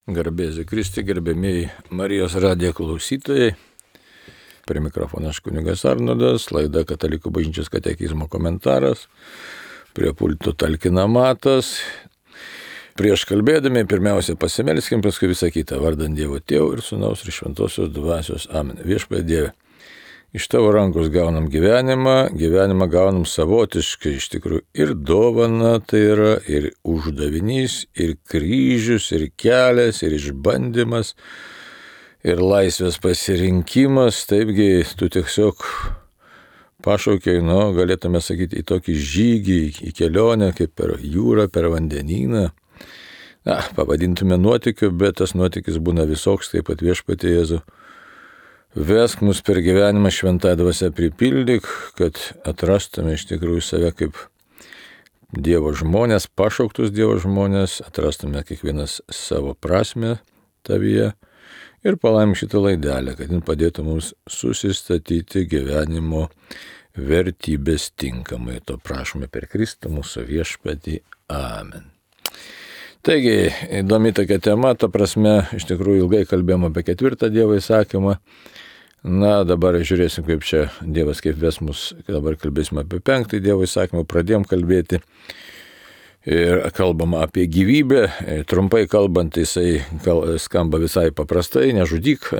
Garbėsiu Kristui, gerbėmiai Marijos radijo klausytojai. Prie mikrofono aš kunigas Arnoldas, laida Katalikų bažnyčios katekizmo komentaras. Prie pulto talkina Matas. Prieš kalbėdami pirmiausia pasimelskim, paskui visą kitą. Vardant Dievo Tėvo ir Sūnaus ir Šventosios Dvasios. Amen. Viešpatie Dieve, iš Tavo rankos gaunam gyvenimą gaunam savotiškai, iš tikrųjų ir dovana tai yra, ir uždavinys, ir kryžius, ir kelias, ir išbandymas, ir laisvės pasirinkimas. Taipgi tu tiesiog pašaukiai, galėtume sakyti, į tokį žygį, į kelionę, kaip per jūrą, per vandenyną. Pavadintume nuotykiu, bet tas nuotykis būna visoks, taip pat Viešpatie Jėzau. Vesk mus per gyvenimą šventąją dvasią pripildyk, kad atrastume iš tikrųjų save kaip Dievo žmonės, pašauktus Dievo žmonės, atrastume kiekvienas savo prasmę tavyje ir palaimink šitą laidelę, kad jin padėtų mums susistatyti gyvenimo vertybės tinkamai. To prašome per Kristų mūsų Viešpatį. Amen. Taigi, įdomi tokia tema, ta prasme, iš tikrųjų ilgai kalbėjom apie 4 Dievo įsakymą. Dabar žiūrėsim, kaip čia Dievas kaip ves mus, dabar kalbėsim apie 5 Dievo įsakymą, pradėjom kalbėti ir kalbam apie gyvybę. Trumpai kalbant, jisai skamba visai paprastai, nežudyk.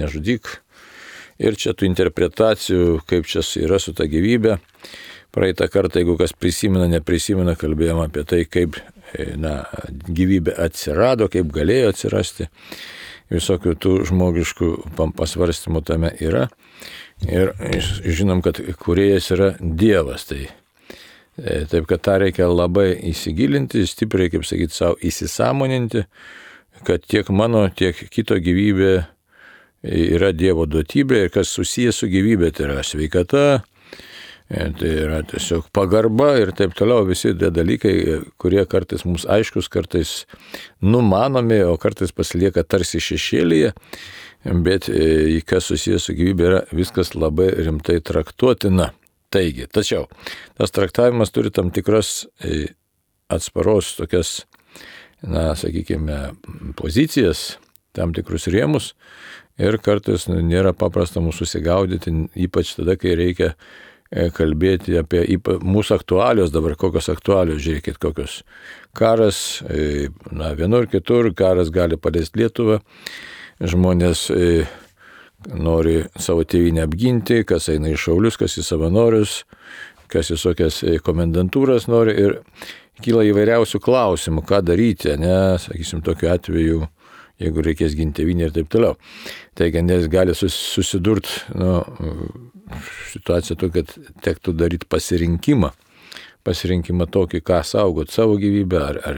Ir čia tų interpretacijų, kaip čia yra su ta gyvybė. Praeitą kartą, jeigu kas neprisimena, kalbėjom apie tai, kaip gyvybė atsirado, kaip galėjo atsirasti. Visokių tų žmogiškų pasvarstymų tame yra. Ir žinom, kad kūrėjas yra Dievas. Taip, kad tą reikia labai įsigilinti, stipriai, kaip sakyti, savo įsisąmoninti, kad tiek mano, tiek kito gyvybė yra Dievo duotybė ir kas susijęs su gyvybė, tai yra sveikata, tai yra tiesiog pagarba ir taip toliau, visi tie dalykai, kurie kartais mums aiškus, kartais numanomi, o kartais pasilieka tarsi šešėlyje, bet kas susijęs su gyvybė yra viskas labai rimtai traktuotina. Taigi, tačiau tas traktavimas turi tam tikras atsparos tokias, sakykime, pozicijas, tam tikrus rėmus ir kartais nėra paprasta mūsų susigaudyti, ypač tada, kai reikia kalbėti apie mūsų aktualios, dabar kokios aktualios, žiūrėkit, kokios karas, vienur kitur, karas gali paliesti Lietuvą, žmonės nori savo tėvynę apginti, kas eina į šaulius, kas į savanorius, kas į tokias komendantūras nori ir kyla įvairiausių klausimų, ką daryti, sakysim, tokiu atveju, jeigu reikės ginti tėvynę ir taip toliau. Taigi, nes gali susidurti situacija to, kad tektų daryti pasirinkimą tokį, ką saugot savo gyvybę, ar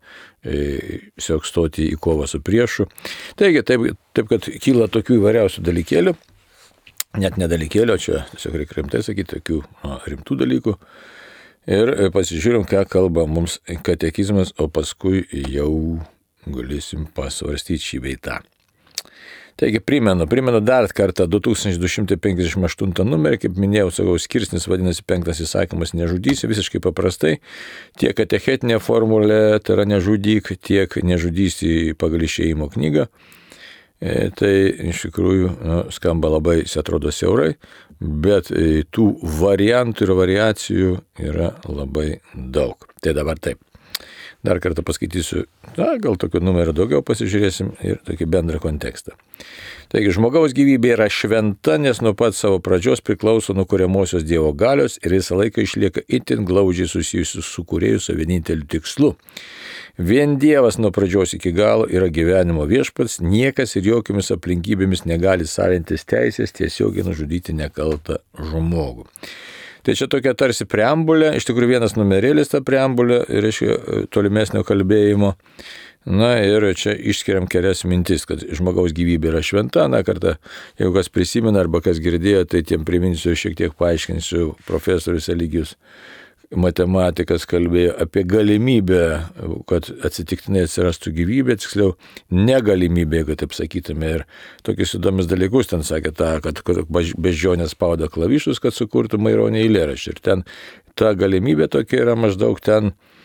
tiesiog stoti į kovą su priešu. Taigi, taip kad kyla tokių įvairiausių dalykėlių, net nedalykėlių, čia tiesiog reikia rimtai sakyti, tokių rimtų dalykų. Ir pasižiūrim, ką kalba mums katekizmas, o paskui jau galėsim pasvarstyti šį bei tą. Taigi primenu dar kartą 2258 numerį, kaip minėjau, skirsnis vadinasi 5 įsakymas nežudysi, visiškai paprastai, tiek katechetinė formulė, tai yra nežudyk, tiek nežudysi pagal Išėjimo knygą. Tai iš tikrųjų skamba labai, atrodo siaurai, bet tų variantų ir variacijų yra labai daug. Tai dabar taip. Dar kartą paskaitysiu, gal tokio numerio daugiau pasižiūrėsim ir tokį bendrą kontekstą. Taigi, žmogaus gyvybė yra šventa, nes nuo pat savo pradžios priklauso nuo kuriamosios Dievo galios ir visą laiką išlieka itin glaudžiai susijusi su kūrėju su vieninteliu tikslu. Vien Dievas nuo pradžios iki galo yra gyvenimo viešpats, niekas ir jokiamis aplinkybėmis negali savintis teisės tiesiogiai nužudyti nekaltą žmogų. Tai čia tokia tarsi preambulė, iš tikrųjų vienas numerėlis ta preambulė, reiškia tolimesnio kalbėjimo. Ir čia išskiriam kelias mintis, kad žmogaus gyvybė yra šventa. Kartą, jeigu kas prisimena arba kas girdėjo, tai tiem priminsiu, šiek tiek paaiškinsiu, profesorius Eligijus matematikas kalbėjo apie galimybę, kad atsitiktinai atsirastų gyvybė, tiksliau negalimybė, jeigu taip sakytume. Ir tokius įdomius dalykus ten sakė, kad beždžionė spauda klavišus, kad sukurtų Maironio eilėraštį. Ir ten ta galimybė tokia yra maždaug ten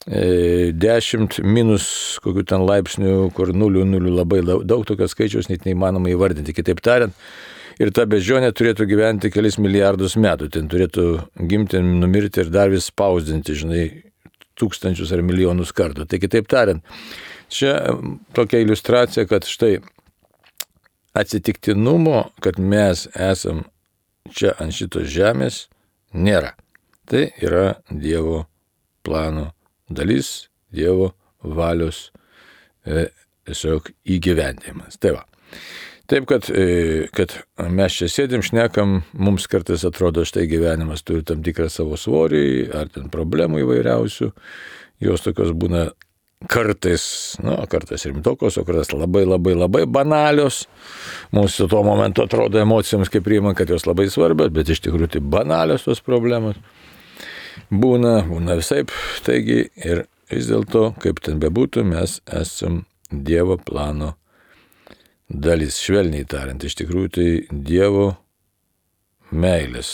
10 minus kokių ten laipsnių, kur 0 labai daug, tokio skaičiaus net neįmanoma įvardinti. Kitaip tariant, ir ta beždžionė turėtų gyventi kelis milijardus metų. Ten turėtų gimti, numirti ir dar vis spausdinti, tūkstančius ar milijonus kartų. Tai kitaip tariant, čia tokia iliustracija, kad štai atsitiktinumo, kad mes esam čia ant šitos žemės, nėra. Tai yra Dievo plano dalis, Dievo valios tiesiog įgyvendinimas. Tai va. Taip, kad mes čia sėdim, šnekam, mums kartais atrodo, štai gyvenimas turi tam tikrą savo svorį, ar ten problemų įvairiausių, jos tokios būna kartais rimtokos, o kartais labai banalios. Mums tuo momentu atrodo emocijoms, kaip priimam, kad jos labai svarbios, bet iš tikrųjų tai banalios tos problemos. Būna visaip, taigi ir vis dėlto, kaip ten bebūtų, mes esam Dievo plano dalis, švelniai tariant, iš tikrųjų tai Dievo meilės.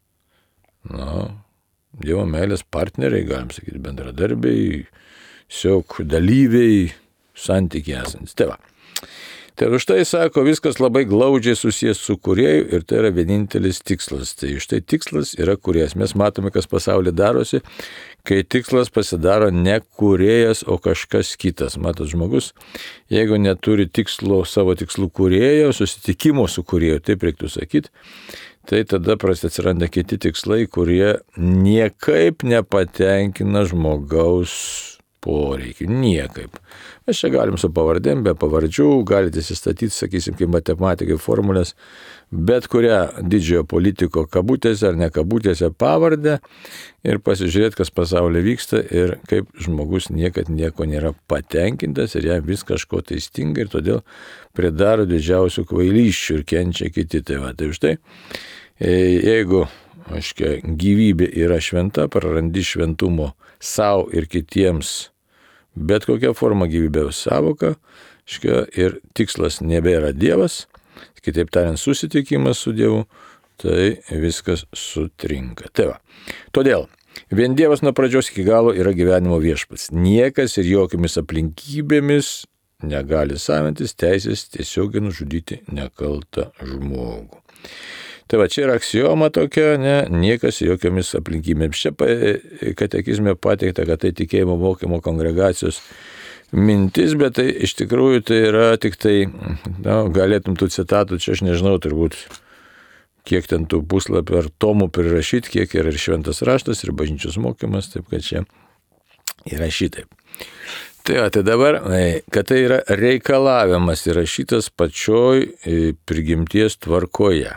Dievo meilės partneriai, galim sakyti, bendradarbiai, siog dalyviai, santykiai esantys. Tai va. Tai už tai sako, viskas labai glaudžiai susijęs su kūrėju ir tai yra vienintelis tikslas. Tai štai tikslas yra kūrėjas. Mes matome, kas pasaulyje darosi, kai tikslas pasidaro ne kūrėjas, o kažkas kitas. Matot, žmogus, jeigu neturi savo tikslų kūrėjo, susitikimo su kūrėju, taip reiktų sakyti, tai tada atsiranda kiti tikslai, kurie niekaip nepatenkina žmogaus poreikių. Niekaip. Mes čia galim su pavardėm, be pavardžių, galite įsistatyti, sakysim, kaip matematikai formulės, bet kurią didžiojo politiko kabutėse ar ne kabutėse pavardę ir pasižiūrėti, kas pasaulyje vyksta ir kaip žmogus niekad nieko nėra patenkintas ir jam vis kažko tai stinga ir todėl pridaro didžiausių kvailysčių ir kenčia kiti. Tai va, tai štai, jeigu gyvybė yra šventa, prarandi šventumo savo ir kitiems, bet kokia forma gyvybės savoka, ir tikslas nebėra Dievas, kitaip tariant, susitikimas su Dievu, tai viskas sutrinka. Tai va. Todėl, vien Dievas nuo pradžios iki galo yra gyvenimo viešpats. Niekas ir jokiamis aplinkybėmis negali savintis teisės tiesiogiai nužudyti nekaltą žmogų. Tai va, čia yra aksioma tokia, niekas jokiamis aplinkybėmis. Čia katekizme pateikta, kad tai tikėjimo mokymo kongregacijos mintis, bet tai iš tikrųjų tai yra tik tai, galėtum tų citatų, čia aš nežinau, turbūt kiek ten tų puslapių ar tomų prirašyti, kiek yra ir šventas raštas, ir bažnyčios mokymas, taip kad čia yra šitaip. Tai dabar, kad tai yra reikalavimas įrašytas pačioj prigimties tvarkoje.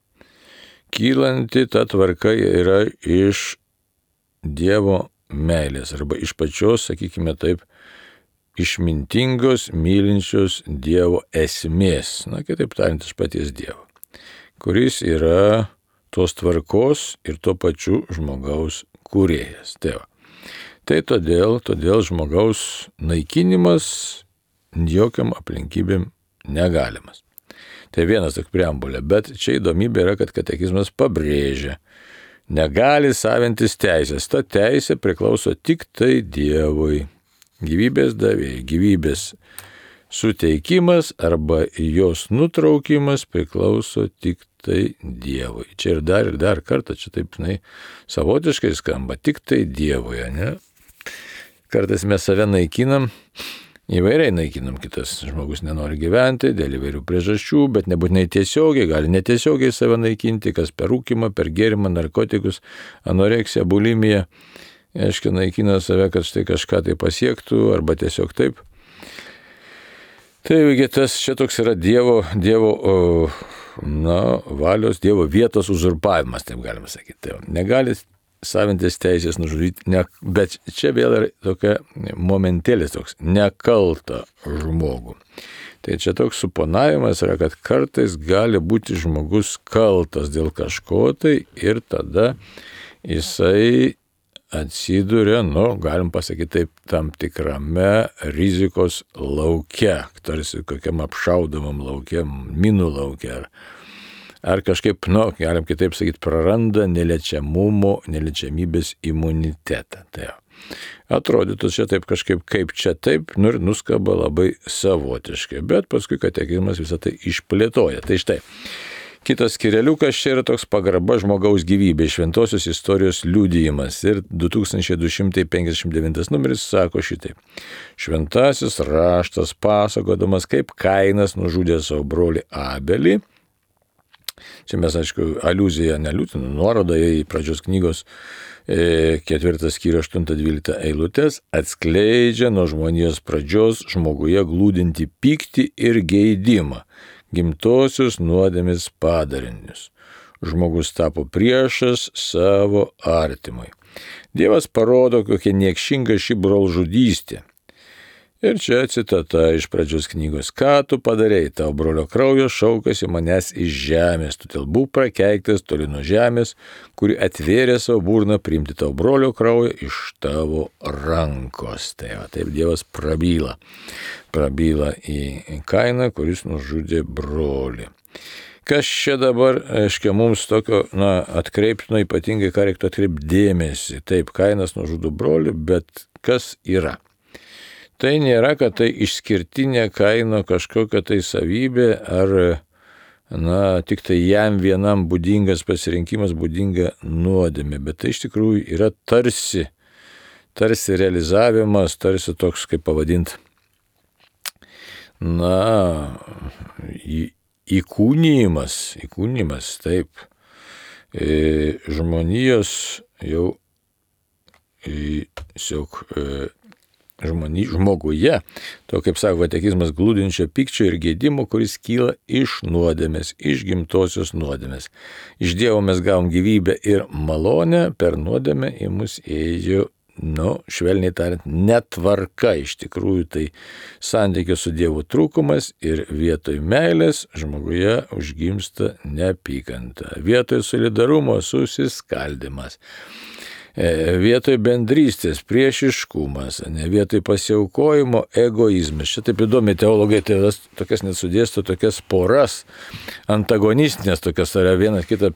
Kylanti ta tvarka yra iš Dievo meilės arba iš pačios, sakykime taip, išmintingos, mylinčios Dievo esmės, kitaip tariant, iš paties Dievo, kuris yra tos tvarkos ir tuo pačiu žmogaus kūrėjas. Tai todėl žmogaus naikinimas jokiam aplinkybėm negalimas. Tai vienas tik preambulė, bet čia įdomybė yra, kad katekizmas pabrėžia, negali savintis teisės. Ta teisė priklauso tik tai Dievui. Gyvybės davėjai, gyvybės suteikimas arba jos nutraukimas priklauso tik tai Dievui. Čia ir dar kartą, čia taip, savotiškai skamba, tik tai Dievui, ne? Kartais mes save naikinam, įvairiai naikinam, kitas žmogus nenori gyventi dėl įvairių priežasčių, bet nebūtinai tiesiogiai, gali netiesiogiai save naikinti, kas per rūkimą, per gėrimą, narkotikus, anoreksiją, bulimiją, naikina save, kad štai kažką tai pasiektų, arba tiesiog taip. Taigi tas čia toks yra Dievo valios, Dievo vietos uzurpavimas, taip galima sakyti. Negali savintis teisės nužudyti, bet čia vėl yra tokia momentėlis toks, nekaltą žmogų. Tai čia toks suponavimas yra, kad kartais gali būti žmogus kaltas dėl kažko tai ir tada jisai atsiduria, galim pasakyti taip, tam tikrame rizikos lauke, tarsi kokiam apšaudomam lauke, minų lauke, ar kažkaip, galim kitaip sakyti, praranda neliečiamybės imunitetą. atrodytų čia taip kažkaip, kaip čia taip, ir nuskamba labai savotiškai, bet paskui katekizmas visą tai išplėtoja. Tai štai. Kitas skireliukas čia yra toks pagarba žmogaus gyvybė, šventosios istorijos liudijimas. Ir 2259 numeris sako šitaip. Šventasis raštas pasakodamas, kaip Kainas nužudė savo brolį Abelį. Čia mes, aišku, aliuziją neliūtinu, nuorodą į pradžios knygos 4 skyrių 8-12 eilutės, atskleidžia nuo žmonijos pradžios žmoguje glūdinti pyktį ir geidimą, gimtosios nuodėmės padarinius. Žmogus tapo priešas savo artimui. Dievas parodo, kokia niekšinga ši brolžudystė. Ir čia citata iš pradžios knygos. Ką tu padarei, tavo brolio kraujo šaukasi manęs iš žemės, todėl būk prakeiktas toli nuo žemės, kuri atvėrė savo burną priimti tavo brolio kraujo iš tavo rankos. Tai va, taip Dievas prabyla į Kainą, kuris nužudė brolį. Kas čia dabar, aiškia, mums tokio, atkreiptino ypatingai, ką reiktų atkreipti dėmesį. Taip, Kainas nužudo brolį, bet kas yra? Tai nėra, kad tai išskirtinė Kaino kažkokia tai savybė ar, tik tai jam vienam būdingas pasirinkimas, būdinga nuodėmė, bet tai iš tikrųjų yra tarsi realizavimas, tarsi toks, kaip pavadinti, įkūnijimas, taip, žmonijos jau žmoguje, to, kaip sako katekizmas, glūdinčio pykčio ir geidimo, kuris kyla iš nuodėmės, iš gimtosios nuodėmės. Iš Dievo mes gavom gyvybę ir malonę, per nuodėmę į mus ėjo, švelniai tariant, netvarka. Iš tikrųjų tai santykio su Dievu trūkumas ir vietoj meilės žmoguje užgimsta neapykanta. Vietoj solidarumo susiskaldimas. Vietoj bendrystės priešiškumas, vietoj pasiaukojimo egoizmas. Čia taip įdomi teologai tokias nesudėsto, tokias poras, antagonistinės tokias, tai yra viena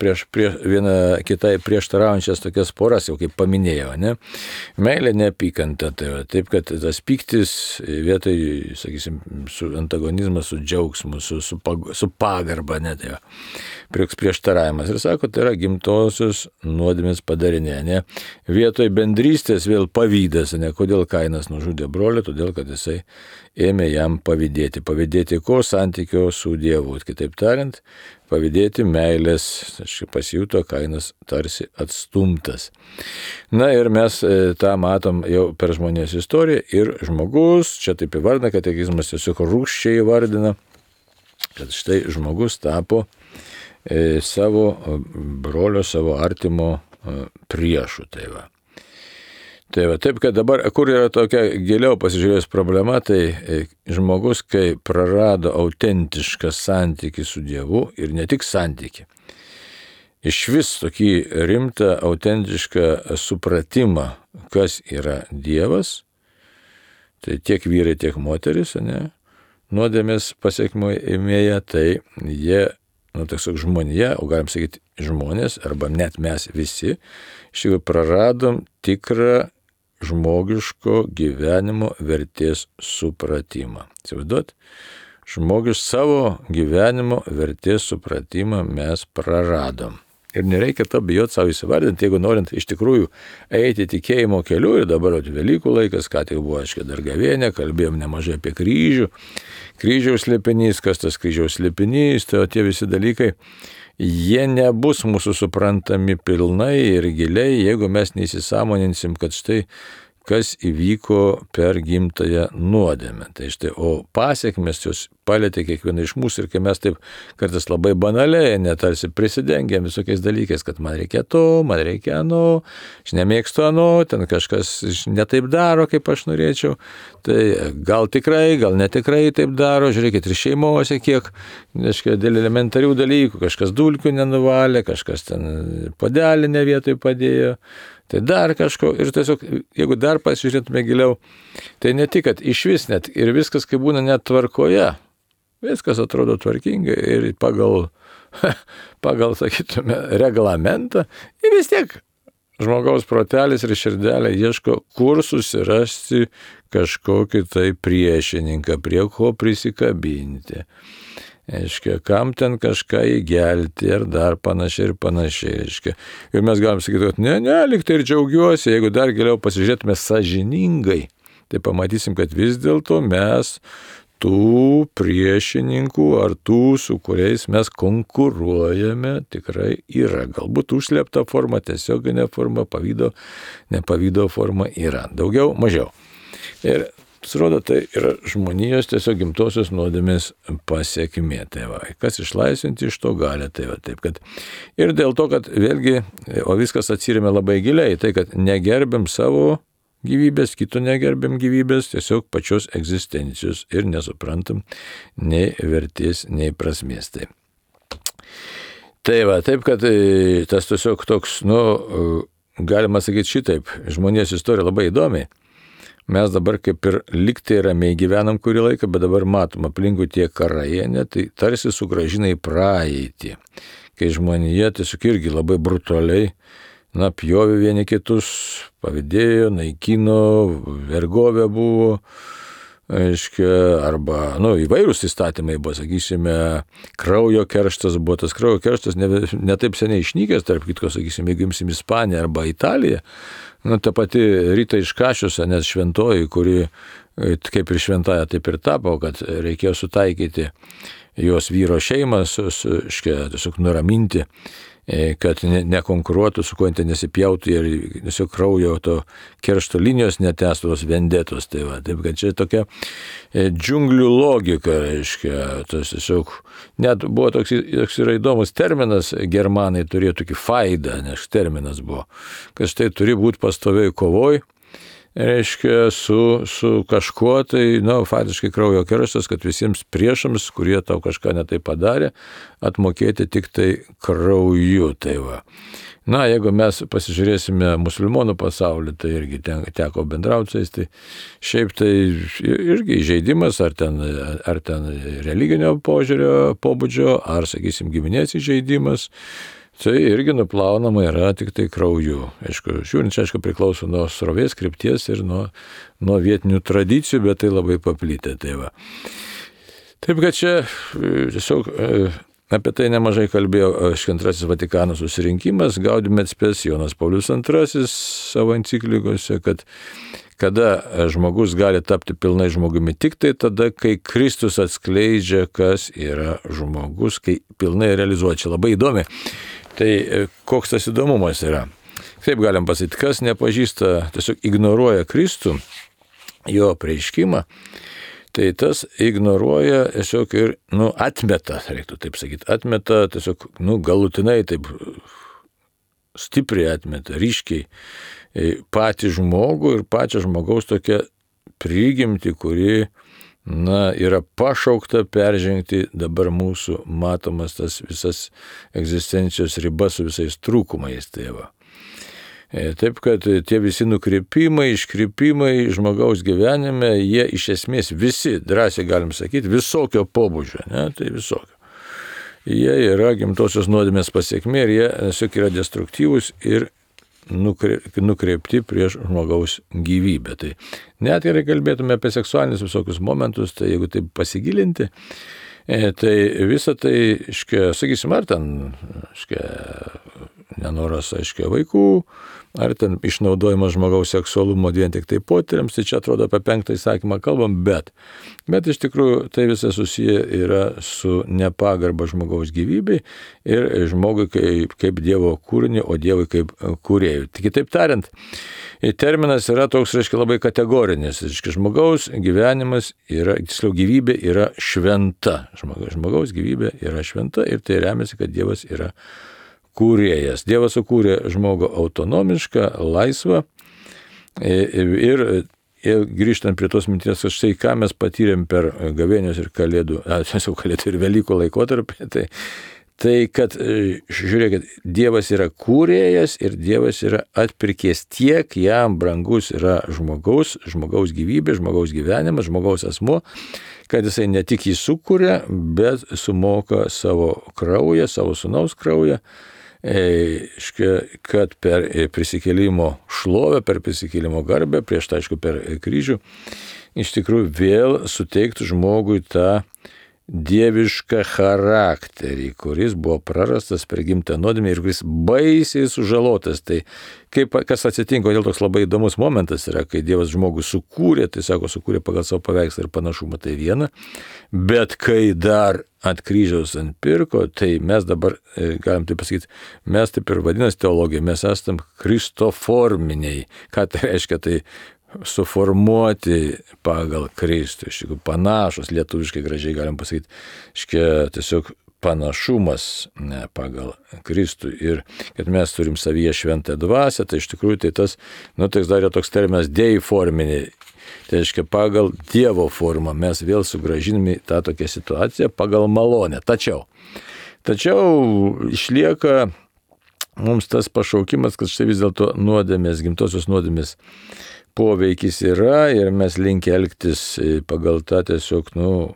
kitai prieštaraujančias tokias poras, jau kaip paminėjau, ne? Meilė neapykanta, tai taip, kad tas pyktis vietoj, sakysim, su antagonizmas, su džiaugsmu, su pagarba, tai prieštaravimas. Ir sako, tai yra gimtosios nuodėmės padarinė, ne? Vietoj bendrystės vėl pavydas, ne? Kodėl Kainas nužudė brolį? Todėl, kad jisai ėmė jam pavydėti. Pavydėti ko? Santykio su Dievu. Kitaip tariant, pavydėti meilės. Pasijuto Kainas tarsi atstumtas. Ir mes tą matom jau per žmonijos istoriją. Ir žmogus, čia taip įvardina, katekizmas tiesiog rūkščiai įvardina, kad štai žmogus tapo savo brolio, savo artimo priešų. Tai va, taip, kad dabar, kur yra tokia giliau pasižiūrėjus problema, tai žmogus, kai prarado autentišką santykį su Dievu ir ne tik santykį, iš vis tokį rimtą, autentišką supratimą, kas yra Dievas, tai tiek vyrai, tiek moteris, nuodėmės pasekmėje, tai jie, tiesiog žmonija, o galim sakyti žmonės, arba net mes visi, iš tikrųjų praradom tikrą žmogiško gyvenimo vertės supratimą. Įsivaizduot, savo gyvenimo vertės supratimą mes praradom. Ir nereikia to bijoti savo įsivardinti, jeigu norint iš tikrųjų eiti tikėjimo keliu, ir dabar Velykų laikas, ką tik buvo, dar gavėnė, kalbėjom nemažai apie kryžių, kryžiaus slėpinys, kas tas kryžiaus slėpinys, tai tie visi dalykai, jie nebus mūsų suprantami pilnai ir giliai, jeigu mes neįsisąmoninsim, kad štai kas įvyko per gimtąją nuodėmę. Tai štai, o pasekmės jos palėtė kiekvieną iš mūsų ir kai mes taip kartais labai banaliai, netarsi prisidengiam visokiais dalykais, kad man reikia to, man reikia ano, aš nemėgstu ano, ten kažkas netaip daro, kaip aš norėčiau, tai gal tikrai, gal netikrai taip daro, žiūrėkit ir šeimose kiek, dėl elementarių dalykų, kažkas dulkių nenuvalė, kažkas ten puodelį ne vietoj padėjo, tai dar kažko, ir tiesiog, jeigu dar pasižiūrėtume giliau, tai ne tik, kad iš vis net ir viskas, kai būna net tvarkoje, viskas atrodo tvarkingai ir pagal sakytume, reglamentą, ir vis tiek žmogaus protelis ir širdelė ieško, kur susirasti kažkokį tai priešininką, prie ko prisikabinti. Aiškia, kam ten kažką įgelti ir dar panašiai. Aiškia. Ir mes galim sakyti, kad ne, lyg tai ir džiaugiuosi, jeigu dar giliau pasižiūrėtume sąžiningai, tai pamatysim, kad vis dėlto mes tų priešininkų ar tų, su kuriais mes konkuruojame, tikrai yra. Galbūt užslėpta forma, tiesioginė forma, nepavydo forma yra. Daugiau, mažiau. Ir pasirodo, tai yra žmonijos tiesiog gimtosios nuodėmės pasekmė. Tai va, kas išlaisvinti iš to gali. Tai va, taip, kad ir dėl to, kad vėlgi, o viskas atsiremia labai giliai, tai kad negerbėm savo gyvybės, kito negerbėm gyvybės, tiesiog pačios egzistencijos ir nesuprantam nei vertės, nei prasmės. Tai va, taip, kad tas tiesiog toks, galima sakyti šitaip, žmonijos istorija labai įdomi. Mes dabar kaip ir liktai ramiai gyvenam kurį laiką, bet dabar matom aplinkui tie karai, tai tarsi sugrąžina į praeitį, kai žmonija tiesiog irgi labai brutaliai, pjovė vieni kitus, pavydėjo, naikino, vergovė buvo, aiškia, arba, įvairūs įstatymai buvo, sakysime, kraujo kerštas buvo, tas kraujo kerštas ne taip seniai išnykęs, tarp kitko, sakysime, jeigu imsim Ispaniją arba Italiją, ta pati Rita iš Kašiuose, nes šventoji, kuri kaip ir šventaja, taip ir tapo, kad reikėjo sutaikyti jos vyro šeimą, tiesiog nuraminti, kad nekonkuruotų, su kuo nesipjautų ir tiesiog kraujo to keršto linijos netęstų tos vendetos. Tai va, taip, kad čia tokia džiunglių logika, reiškia, tas tiesiog, net buvo toks yra įdomus terminas, germanai turėjo tokį faidą, nes terminas buvo, kad štai turi būti pastoviai kovoj, reiškia, su kažkuo, tai, faktiškai kraujo kerštas, kad visiems priešams, kurie tau kažką netai padarė, atmokėti tik tai krauju. Tai va. Jeigu mes pasižiūrėsime musulmonų pasaulį, tai irgi teko bendrauti su jais, tai šiaip tai irgi įžeidimas, ar ten religinio pobūdžio, ar, sakysim, giminės įžeidimas, tai irgi nuplaunama yra tik tai krauju. Aišku, žiūrint, čia priklauso nuo srovės krypties ir nuo vietinių tradicijų, bet tai labai paplitę. Tai va. Taip, kad čia tiesiog apie tai nemažai kalbėjo Antrasis Vatikano susirinkimas, Gaudium et Spes Jonas Paulius II savo enciklikose, kad kada žmogus gali tapti pilnai žmogumi tik tai tada, kai Kristus atskleidžia, kas yra žmogus, kai pilnai realizuoja. Čia labai įdomi. Tai koks tas įdomumas yra? Taip galim pasakyti, kas nepažįsta, tiesiog ignoruoja Kristų, jo apreiškimą, tai tas ignoruoja tiesiog ir, atmeta, reiktų taip sakyti, atmeta tiesiog, galutinai taip stipriai atmeta, ryškiai patį žmogų ir pačią žmogaus tokią prigimtį, kuri, yra pašaukta peržengti dabar mūsų matomas tas visas egzistencijos ribas su visais trūkumais. Tai va. Taip, kad tie visi nukrypimai, iškrypimai žmogaus gyvenime, jie iš esmės visi, drąsiai galim sakyti, visokio pobūdžio, tai visokio. Jie yra gimtosios nuodėmės pasekmė ir jie tiesiog yra destruktyvūs ir nukreipti prieš žmogaus gyvybę. Tai net ir kalbėtume apie seksualinius visokius momentus, tai jeigu taip pasigilinti, tai visą tai, sakysim, ar ten, nenoras, vaikų, ar ten išnaudojimas žmogaus seksualumo vien tik tai potyriams, tai čia atrodo apie 5 įsakymą kalbam, bet iš tikrųjų tai visai susiję yra su nepagarba žmogaus gyvybei ir žmogui kaip Dievo kūrinį, o Dievui kaip kūrėjui. Kitaip tariant, terminas yra toks, labai kategorinis. Žmogaus gyvenimas yra, tiksliau gyvybė yra šventa. Žmogaus gyvybė yra šventa ir tai remiasi, kad Dievas yra kūrėjas. Dievas sukūrė žmogų autonomišką, laisvą ir grįžtant prie tos minties, kad štai ką mes patyrėm per gavėnios ir kalėdų ir Velykų laikotarpį, tai kad, žiūrėkit, Dievas yra kūrėjas ir Dievas yra atpirkėjas, tiek jam brangus yra žmogaus gyvybė, žmogaus gyvenimas, žmogaus asmuo, kad jisai ne tik jį sukuria, bet sumoka savo kraują, savo sūnaus kraują, kad per prisikėlimo šlovę, per prisikėlimo garbę, prieš tai aišku per kryžių, iš tikrųjų vėl suteiktų žmogui tą dievišką charakterį, kuris buvo prarastas per gimtą nuodėmę ir kuris baisiai sužalotas. Tai kas atsitinka, kodėl toks labai įdomus momentas yra, kai Dievas žmogų sukūrė, tai sako, sukūrė pagal savo paveikslą ir panašumą, tai viena, bet kai dar ant kryžiaus atpirko, tai mes dabar, galim taip pasakyti, mes taip ir vadinasi teologija, mes esam kristoforminiai. Ką tai reiškia? Tai suformuoti pagal Kristų, iš tikrųjų panašus, lietuviškai gražiai galim pasakyti, tiesiog panašumas pagal Kristų ir kad mes turim savyje šventą dvasią, tai iš tikrųjų tai tas, tai dar yra toks terminas deiforminiai, tai reiškia pagal Dievo formą mes vėl sugrąžinami tą tokią situaciją pagal malonę. Tačiau išlieka mums tas pašaukimas, kad štai vis dėlto nuodėmės, gimtosios nuodėmės poveikis yra ir mes linkę elgtis pagal tą tiesiog,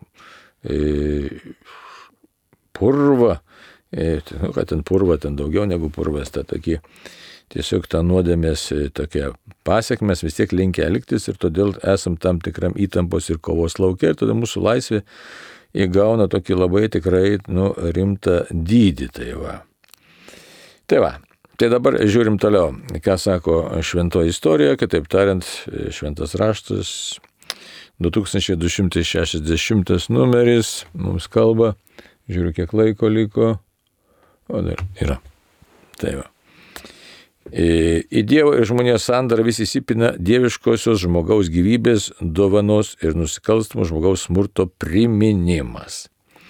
purvą, kad ten purva, ten daugiau negu purvas, tiesiog tą nuodėmės tokia pasiekmes vis tiek linkę elgtis ir todėl esam tam tikram įtampos ir kovos lauke ir tada mūsų laisvė įgauna tokį labai tikrai rimtą dydį. Tai va. Tai dabar žiūrim toliau, ką sako šventoji istorija, kitaip tariant, šventas raštas, 2260 numeris, mums kalba, žiūriu, kiek laiko liko, o dar yra. Tai va. Į Dievo ir žmonijos sandarą vis įsipina dieviškosios žmogaus gyvybės dovanos ir nusikalstamo žmogaus smurto priminimas.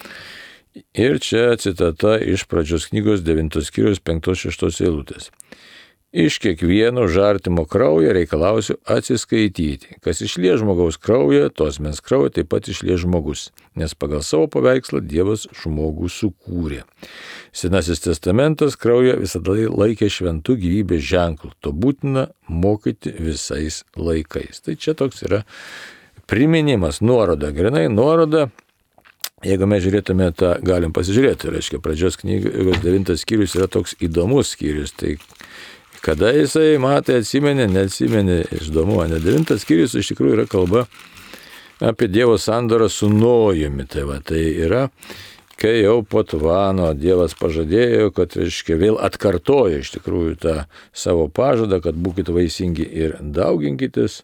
Ir čia citata iš pradžios knygos 9 skyrius 5-6 eilutės. Iš kiekvieno žartimo kraujo reikalausiu atsiskaityti. Kas išlie žmogaus kraują, tos mens kraują taip pat išlie žmogus, nes pagal savo paveikslą Dievas žmogų sukūrė. Senasis testamentas kraują visada laikė šventų gyvybės ženklų, to būtina mokyti visais laikais. Tai čia toks yra priminimas, nuoroda, grinai nuoroda. Jeigu mes žiūrėtume tą, galim pasižiūrėti, reiškia, pradžios knygos 9 skyrius yra toks įdomus skyrius, tai kada jisai matai atsimenė, neatsimenė, įdomu, ne 9 skyrius iš tikrųjų yra kalba apie Dievo sandorą su Nojumi, tai yra, kai jau po Tvano Dievas pažadėjo, kad, reiškia, vėl atkartoja iš tikrųjų tą savo pažadą, kad būkite vaisingi ir dauginkitės,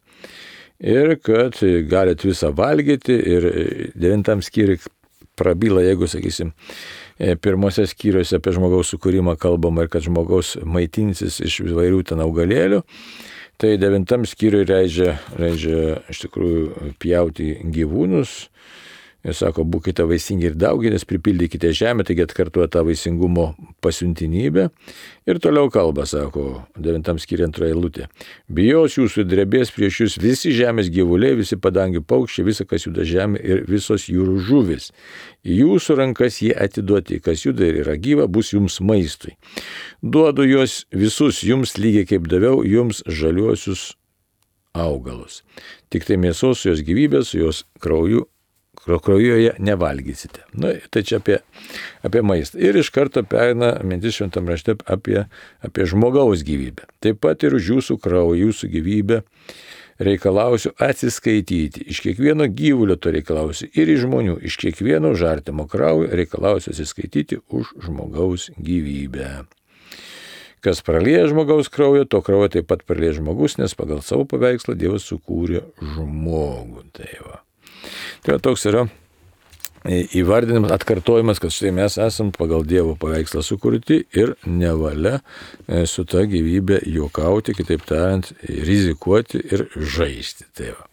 ir kad galit visą valgyti, ir 9 skyriui prabyla, jeigu, sakysim, pirmose skyriuose apie žmogaus sukūrimą kalbama ir kad žmogaus maitinsis iš įvairių ten augalėlių, tai 9 skyriui leidžia iš tikrųjų pjauti gyvūnus. Jis sako, būkite vaisingi ir dauginės, pripildykite žemę, taigi atkartuoja tą vaisingumo pasiuntinybę. Ir toliau kalba, sako, 9 skyriui 2 eilutė. Bijos jūsų drebės prieš jūs visi žemės gyvuliai, visi padangių paukščiai, visa, kas juda žemė ir visos jūrų žuvis. Į jūsų rankas jie atiduoti, kas juda ir yra gyva, bus jums maistui. Duodu juos visus jums lygiai kaip daviau jums žaliuosius augalus. Tik tai mėsos su jos gyvybės, su jos kraujoje nevalgysite. Tai čia apie maistą. Ir iš karto pereina mintis šventam rašte apie žmogaus gyvybę. Taip pat ir už jūsų kraują, jūsų gyvybę reikalausiu atsiskaityti. Iš kiekvieno gyvulio to reikalausiu ir iš žmonių. Iš kiekvieno žartimo kraujo reikalausiu atsiskaityti už žmogaus gyvybę. Kas pralieja žmogaus kraujo, to kraujo taip pat pralieja žmogus, nes pagal savo paveikslą Dievas sukūrė žmogų. Tai toks yra įvardinimas, atkartojimas, kad štai mes esam pagal Dievo paveikslą sukurti ir nevalia su ta gyvybė juokauti, kitaip tariant, rizikuoti ir žaisti.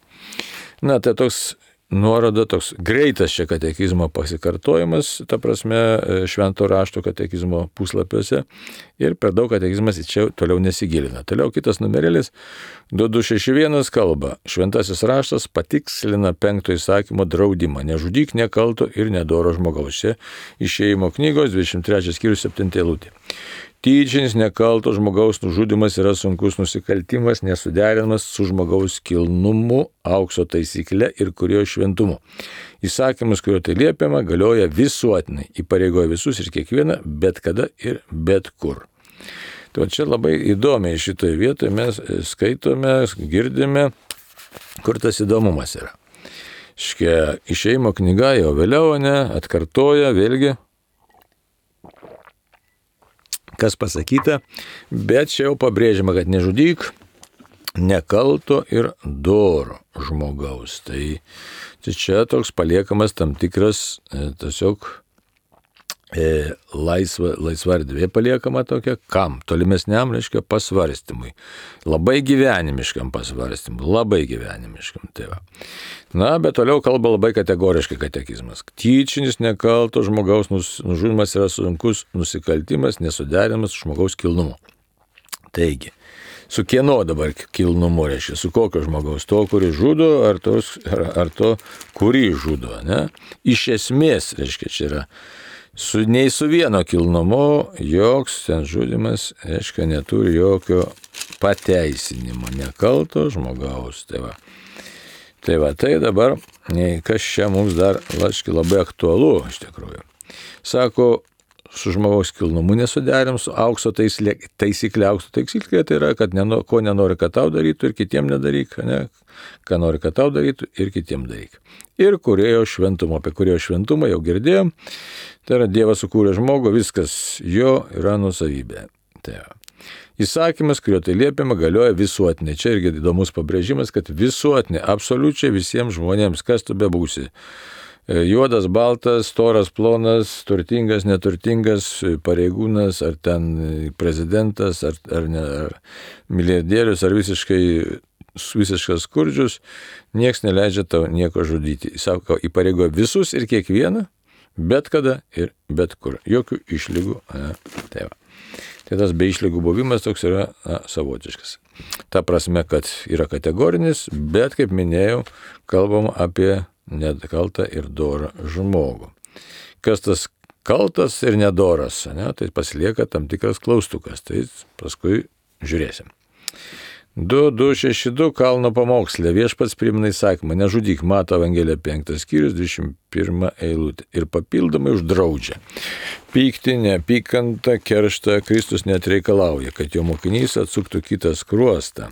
Tai toks nuoroda, toks greitas čia katekizmo pasikartojimas, ta prasme, švento rašto katekizmo puslapiuose ir per daug katekizmas čia toliau nesigilina. Toliau kitas numerėlis 2261 kalba. Šventasis raštas patikslina 5 įsakymo draudimą. Nežudyk nekalto ir nedoro žmogaus. Čia Išėjimo knygos 23 skyrius 7 eilutė. Tyčinis nekalto žmogaus nužudymas yra sunkus nusikaltimas, nesuderinamas su žmogaus kilnumu, aukso taisykle ir kurio šventumu. Įsakymas, kurio tai liepiama, galioja visuotinai, įpareigoja visus ir kiekvieną, bet kada ir bet kur. Tai čia labai įdomiai šitoje vietoje mes skaitome, girdime, kur tas įdomumas yra. Išėjimo knyga jau vėliau, atkartoja vėlgi, kas pasakyta, bet čia jau pabrėžiama, kad nežudyk nekalto ir doro žmogaus. Tai čia toks paliekamas tam tikras tiesiog laisva erdvė paliekama tokia, kam? Tolimesniam, reiškia, pasvarstymui. Labai gyvenimiškam pasvarstymui, labai gyvenimiškam. Tai va. Na, bet toliau kalba labai kategoriškai katekizmas. Tyčinis nekalto žmogaus nužudymas yra sunkus nusikaltimas, nesuderinamas su žmogaus kilnumu. Taigi, su kieno dabar kilnumu, reiškia, su kokio žmogaus, to, kurį žudo, ar to, kurį žudo, ne? Iš esmės, reiškia, čia yra nei su vieno kilnumu joks ten žudimas, reiškia, neturi jokio pateisinimo nekalto žmogaus. Tai dabar, kas čia mums dar labai aktualu, iš tikrųjų. Sako, su žmogaus kilnumu nesuderiam, su aukso taisyklė. Aukso taisyklė tai yra, kad ko nenori, kad tau darytų ir kitiem nedaryk, ne? Ką nori, kad tau darytų ir kitiem daryk. Ir kūrėjo šventumo, apie kūrėjo šventumą jau girdėjom, tai yra Dievas sukūrė žmogų, viskas jo yra nuosavybė. Tai įsakymas, kurio tai liepiama, galioja visuotinai. Čia irgi įdomus pabrėžimas, kad visuotinai, absoliučiai visiems žmonėms, kas tu bebūsi. Juodas, baltas, storas, plonas, turtingas, neturtingas, pareigūnas, ar ten prezidentas, ar milijardierius, ar visiškas skurdžius, nieks neleidžia tau nieko žudyti. Jis sako, įpareigoja visus ir kiekvieną, bet kada ir bet kur. Jokių išlygų. Tai tas be išlygų buvimas toks yra savotiškas. Ta prasme, kad yra kategorinis, bet, kaip minėjau, kalbam apie nekaltą ir dorą žmogų. Kas tas kaltas ir nedoras, tai pasilieka tam tikras klaustukas. Tai paskui žiūrėsim. 2.2.6.2 Kalno pamoksle viešpats priimina įsakymą, nežudyk, Mato Evangelija 5 skyrius 21 eilutė. Ir papildomai uždraudžia. Pykti, neapykantą, kerštą Kristus net reikalauja, kad jo mokinys atsuktų kitą skruostą.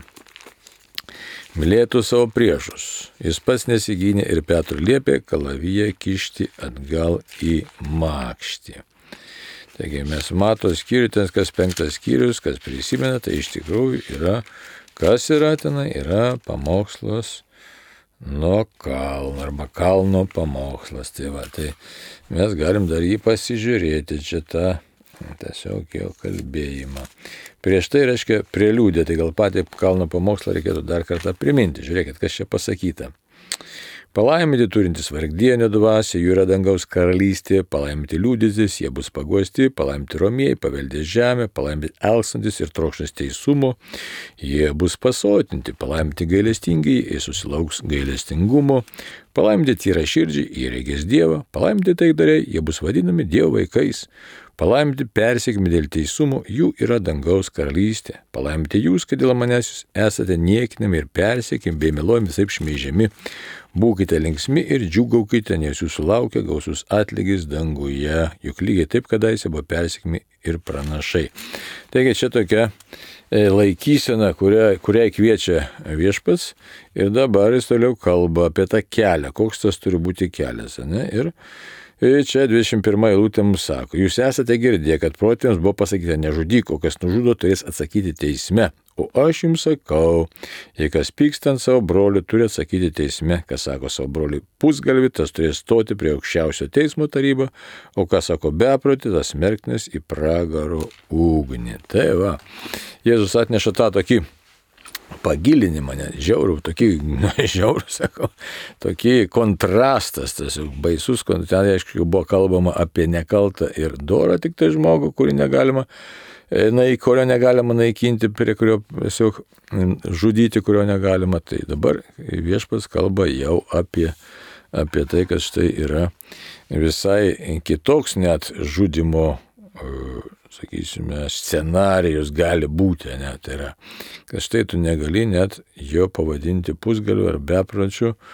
Mylėtų savo priešus. Jis pats nesigynė ir Petrui liepė kalaviją kišti atgal į makštį. Taigi mes Mato skyrius, kas 5 skyrius, kas prisimena, tai iš tikrųjų yra, kas yra tenai, yra pamokslas nuo kalno, arba kalno pamokslas. Tai mes galim dar jį pasižiūrėti, čia tą tiesiog jo kalbėjimą. Prieš tai, reiškia, preliudė, tai gal patį kalno pamokslą reikėtų dar kartą priminti. Žiūrėkit, kas čia pasakyta. Palaiminti turintys vargdienio dvasią, jų yra dangaus karalystė, palaiminti liūdintys, jie bus paguosti, palaiminti romieji, paveldės žemę, palaiminti elgsantis ir trokštantys teisumo, jie bus pasotinti, palaiminti gailestingai, jie susilauks gailestingumo, palaiminti tyraširdžiai, jie regės Dievą, palaiminti taikdariai, jie bus vadinami Dievo vaikais. Palaiminti persekiojami dėl teisumo, jų yra dangaus karalystė. Palaiminti jūs, kad dėl manęs jūs esate niekinami ir persekiojami bei meluojami visaip šmeižiami. Būkite linksmi ir džiūgaukite, nes jūsų laukia gausus atlygis danguje. Juk lygiai taip kadaise buvo persekiojami ir pranašai. Taigi čia tokia laikysena, kuriai kviečia viešpats, ir dabar jis toliau kalba apie tą kelią, koks tas turi būti kelias. Ir čia 21 eilutė mums sako, jūs esate girdėję, kad protėviams buvo pasakyta nežudyk, o kas nužudo turės atsakyti teisme. O aš jums sakau, jei kas pyksta ant savo brolių, turi atsakyti teisme, kas sako savo broliui pusgalvį, tas turės stoti prie aukščiausio teismo tarybą, o kas sako beprotį, tas smerktinas į pragaro ugnį. Tai va, Jėzus atneša tą tokį pagilinimą, tokį kontrastas, tas baisus, ten aišku buvo kalbama apie nekaltą ir dorą tik tai žmogų, kurio negalima naikinti, prie kurio tiesiog žudyti, kurio negalima. Tai dabar viešpats kalba jau apie tai, kad štai yra visai kitoks net žudimo, sakysime, scenarijus gali būti, tai yra, kad štai tu negali net jo pavadinti pusgaliu ar bepročiu,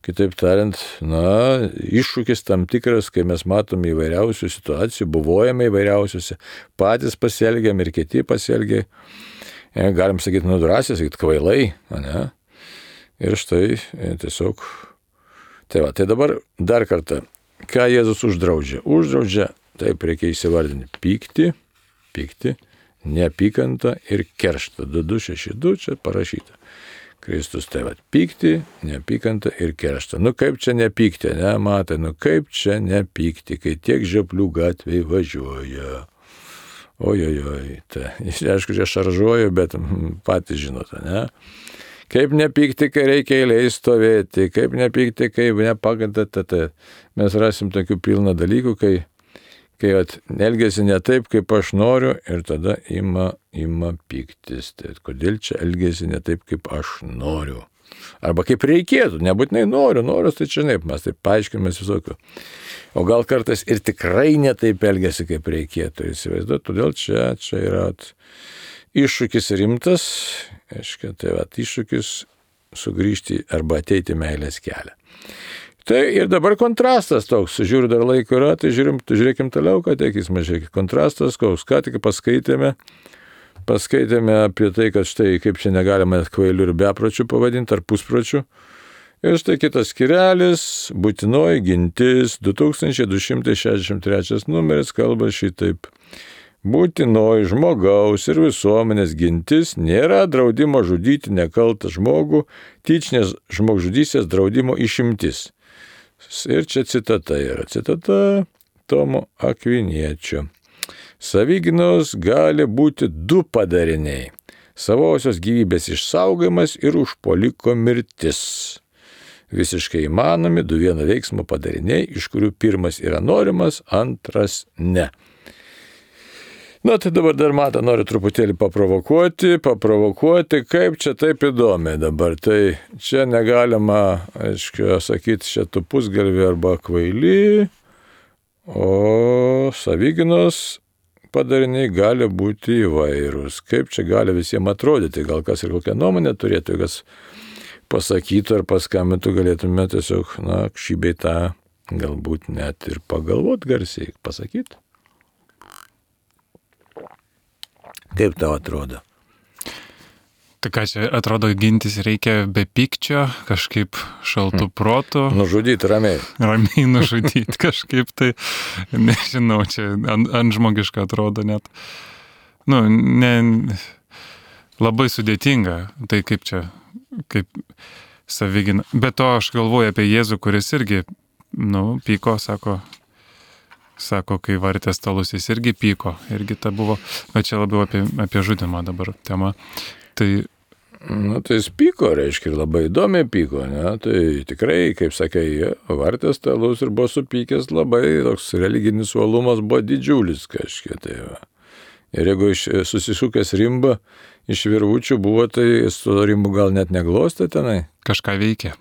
Kitaip tariant, iššūkis tam tikras, kai mes matome įvairiausių situacijų, buvojame įvairiausiuose, patys pasielgiam ir kiti pasielgia. Galim sakyti, drąsiai, sakyti, kvailai, ne? Ir štai tiesiog. Tai dabar dar kartą, ką Jėzus uždraudžia? Uždraudžia, taip reikia įsivardinti, pyktį, neapykantą ir kerštą. 2262 čia parašyta. Kristus pyktį, neapykantą ir kerštą. Kaip čia nepykti, ne, matai, kaip čia nepykti, kai tiek žioplių gatvėje važiuoja. Ojojoj, aišku, čia šaržuoju, bet patys žinote, ne? Kaip nepykti, kai reikia eilėje stovėti, kaip nepykti, kai nepaganta. Mes rasim tokių pilną dalykų, kai elgiasi ne taip, kaip aš noriu ir tada ima pyktis. Tai kodėl čia elgiasi ne taip, kaip aš noriu? Arba kaip reikėtų, nebūtinai noras, tai čia mes taip paaiškiname visokių. O gal kartais ir tikrai ne taip elgiasi, kaip reikėtų. Įsivaizduoti, todėl čia yra iššūkis rimtas, iššūkis sugrįžti arba ateiti meilės kelią. Tai ir dabar kontrastas toks, žiūriu dar laiko yra, tai žiūrėkim toliau, katekizmą, žiūrėkit, kontrastas koks, ką tik paskaitėme apie tai, kad štai kaip čia negalima kvailių ir bepročių pavadinti, ar puspročių. Ir štai kitas skirelis, būtinoji gintis, 2263 numeris kalba šitaip. Būtinoji žmogaus ir visuomenės gintis nėra draudimo žudyti nekaltą žmogų, tyčinės žmogžudystės draudimo išimtis. Ir čia citata yra. Citata Tomo Akviniečio. Savigynos gali būti du padariniai. Savosios gyvybės išsaugojimas ir užpuoliko mirtis. Visiškai įmanomi du vieno veiksmo padariniai, iš kurių pirmas yra norimas, antras ne. Tai dabar dar noriu truputėlį paprovokuoti, kaip čia taip įdomiai dabar. Tai čia negalima, sakyti, čia tu pusgalvi arba kvaily, o savigynos padariniai gali būti įvairūs. Kaip čia gali visiems atrodyti, gal kas ir kokią nuomonę turėtų, kas pasakytų ar paskambintų, galėtume tiesiog, šį bei tą galbūt net ir pagalvoti garsiai, pasakyti. Kaip tau atrodo? Tai ką čia atrodo, gintis reikia be pykčio, kažkaip šaltų protų. Nužudyti ramiai. Ramiai nužudyti kažkaip, tai nežinau, čia antžmogiška atrodo net. Labai sudėtinga, tai kaip savigina. Bet to aš galvoju apie Jėzų, kuris irgi, pyko, sako, kai vartė stalus, jis irgi pyko, irgi ta buvo, bet čia labiau apie žudimą dabar tema. Tai jis pyko, reiškia, ir labai įdomiai pyko, ne? Tai tikrai, kaip sakai, vartė stalus ir buvo supykęs labai, toks religinis uolumas buvo didžiulis kažkiek. Tai va. Ir jeigu susisukęs rimba iš virvučių buvo, tai su rimbu gal net neglostė tenai. Kažką veikia.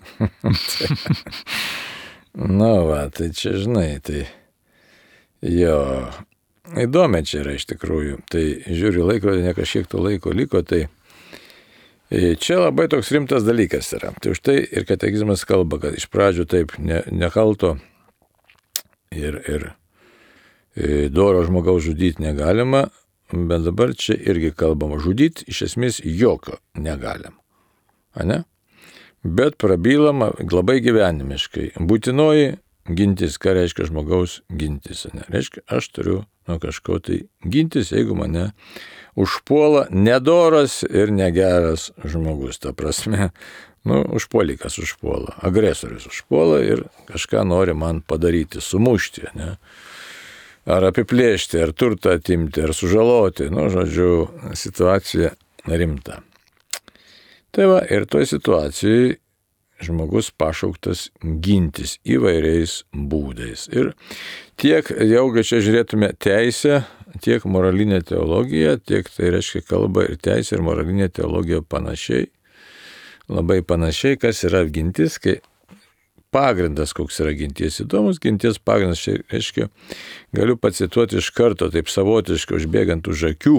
Tai čia žinai, tai jo, įdomi čia yra iš tikrųjų. Tai žiūri laikrodį, ne kažkiek to laiko liko, tai čia labai toks rimtas dalykas yra. Tai už tai ir katekizmas kalba, kad iš pradžių taip nekalto ir doro žmogaus žudyti negalima, bet dabar čia irgi kalbama, žudyti iš esmės jokio negalima. Ane? Bet prabylama labai gyvenimiškai. Būtinoji gintis, ką reiškia žmogaus gintis. Ne? Reiškia, aš turiu nuo kažko tai gintis, jeigu mane užpuola nedoras ir negeras žmogus. Ta prasme, užpuolikas užpuola, agresorius užpuola ir kažką nori man padaryti, sumušti, ne? Ar apiplėšti, ar turtą atimti, ar sužaloti. Žodžiu, situacija rimta. Tai va, ir toj situacijai žmogus pašauktas gintis įvairiais būdais. Ir tiek, jeigu čia žiūrėtume teisę, tiek moralinė teologija, tiek tai reiškia kalba ir teisė ir moralinė teologija panašiai, labai panašiai, kas yra gintis, kai pagrindas, koks yra ginties įdomus, ginties pagrindas, čia reiškia, galiu pacituoti iš karto, taip savotiškai užbėgant už akių,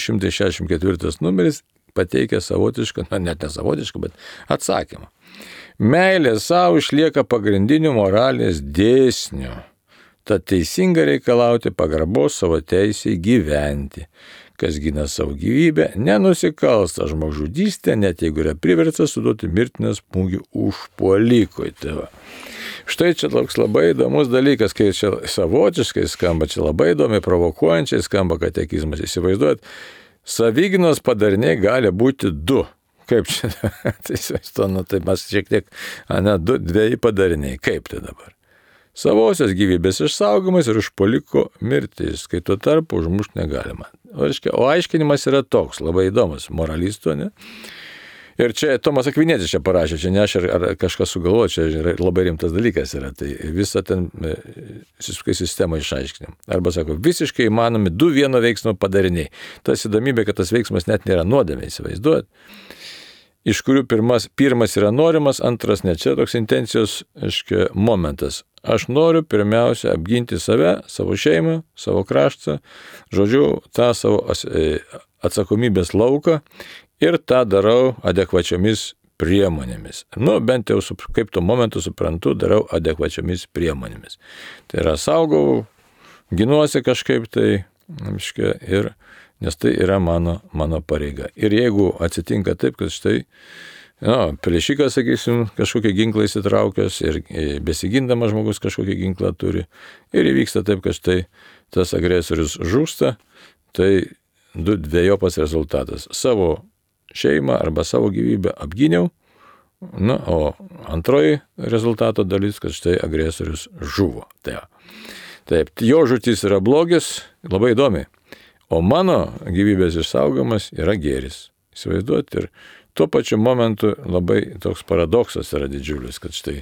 2264 numeris pateikia savotišką, net nesavotišką, bet atsakymą. Meilė savo išlieka pagrindiniu moralės dėsniu. Tad teisinga reikalauti pagarbos savo teisei gyventi. Kas gina savo gyvybę, nenusikalsta žmogžudystė, net jeigu yra priverstas suduoti mirtiną smūgį užpuolikui. Tai va. Štai čia toks labai įdomus dalykas, kai čia savotiškai skamba, čia labai įdomiai provokuojančiai skamba katekizmas. Įsivaizduojat, savigynos padariniai gali būti du. Kaip čia? Tai mes šiek tiek, dviejai padariniai. Kaip tai dabar? Savosios gyvybės išsaugomas ir užpuoliko mirtis, kai tuo tarpu užmušti negalima. O aiškinimas yra toks, labai įdomus, moralisto, ne? Ir čia Tomas Akvinietis čia parašė, čia ne aš ar kažkas sugalvojo, čia labai rimtas dalykas yra, tai visą ten sistemą išaiškinim. Arba sako, visiškai įmanomi du vieno veiksmo padariniai. Tas įdomybė, kad tas veiksmas net nėra nuodėmė, įsivaizduojat. Iš kurių pirmas yra norimas, antras ne. Čia toks intencijos, momentas. Aš noriu pirmiausia apginti save, savo šeimą, savo kraštą, žodžiu, tą savo atsakomybės lauką ir tą darau adekvačiomis priemonėmis. Bent jau kaip tuo momentu suprantu, darau adekvačiomis priemonėmis. Tai yra saugau, ginuosi kažkaip tai, nes tai yra mano pareiga. Ir jeigu atsitinka taip, kad štai, plėšikas, sakysim, kažkokį ginklą įsitraukęs ir besigindamas žmogus kažkokį ginklą turi ir įvyksta taip, kad štai tas agresorius žūsta, tai dvejopas rezultatas. Savo šeimą arba savo gyvybę apgyniau, o antroji rezultato dalis, kad štai agresorius žuvo. Taip, jo žūtis yra blogis, labai įdomi, o mano gyvybės išsaugomas yra gėris. Įsivaizduot, ir tuo pačiu momentu labai toks paradoksas yra didžiulis, kad štai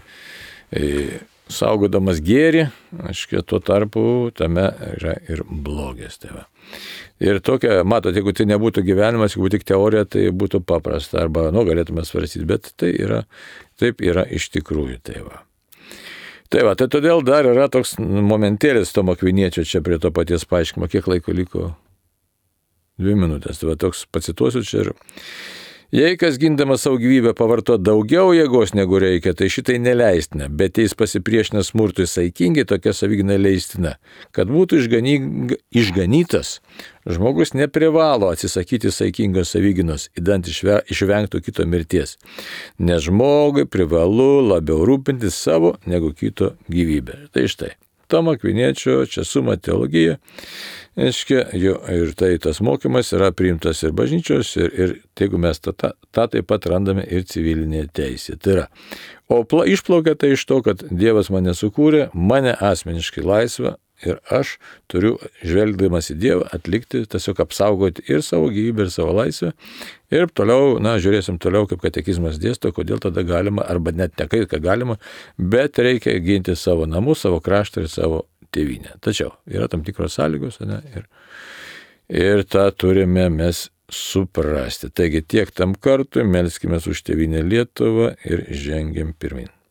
saugodamas gėrį, tuo tarpu tame yra ir blogis. Ir tokia, matot, jeigu tai nebūtų gyvenimas, jeigu tik teorija, tai būtų paprasta, arba, galėtume svarstyti, bet taip yra iš tikrųjų. Tai todėl dar yra toks momentėlis Tomo Akviniečio čia prie to paties paaiškimo, kiek laiko liko? 2 minutės. Toks pacituosiu čia ir. Jei kas gindamas savo gyvybę pavarto daugiau jėgos negu reikia, tai šitai neleistina, bet jis pasipriešina smurtui saikingai, tokia savigyna leistina. Kad būtų išganytas, žmogus neprivalo atsisakyti saikingos savigynos, idant išvengtų kito mirties, nes žmogui privalu labiau rūpintis savo negu kito gyvybę. Tai štai. Tomo Akviniečio čia suma teologija, ir tai tas mokymas yra priimtas ir bažnyčios, ir jeigu mes tą taip pat randame ir civilinėje teisėje. Tai yra, o išplaukia tai iš to, kad Dievas mane sukūrė, mane asmeniškai laisvą, ir aš turiu, žvelgdamas į Dievą, atlikti, tiesiog apsaugoti ir savo gyvybę, ir savo laisvę. Ir toliau, žiūrėsim toliau, kaip katekizmas dėsto, kodėl tada galima, arba net ne kaip galima, bet reikia ginti savo namus, savo kraštą ir savo tėvynę. Tačiau yra tam tikros sąlygos, ir tą turime mes suprasti. Taigi tiek tam kartui, melskime už tėvynę Lietuvą ir žengiam pirmin.